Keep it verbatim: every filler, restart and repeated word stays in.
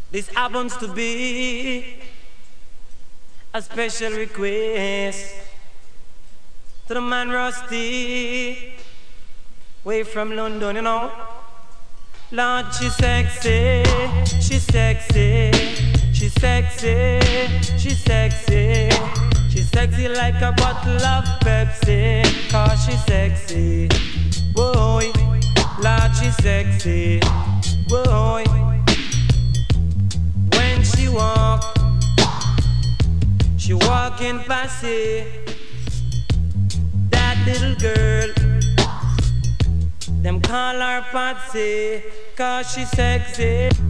This happens to be a special request to the man Rusty, way from London, you know. Lord, she's sexy, she's sexy, she's sexy, she's sexy, she's sexy like a bottle of Pepsi, cause she's sexy, boy. Lord, she's sexy, boy. When she walk, she walking passy. That little girl, them call her Patsy, cause she's sexy.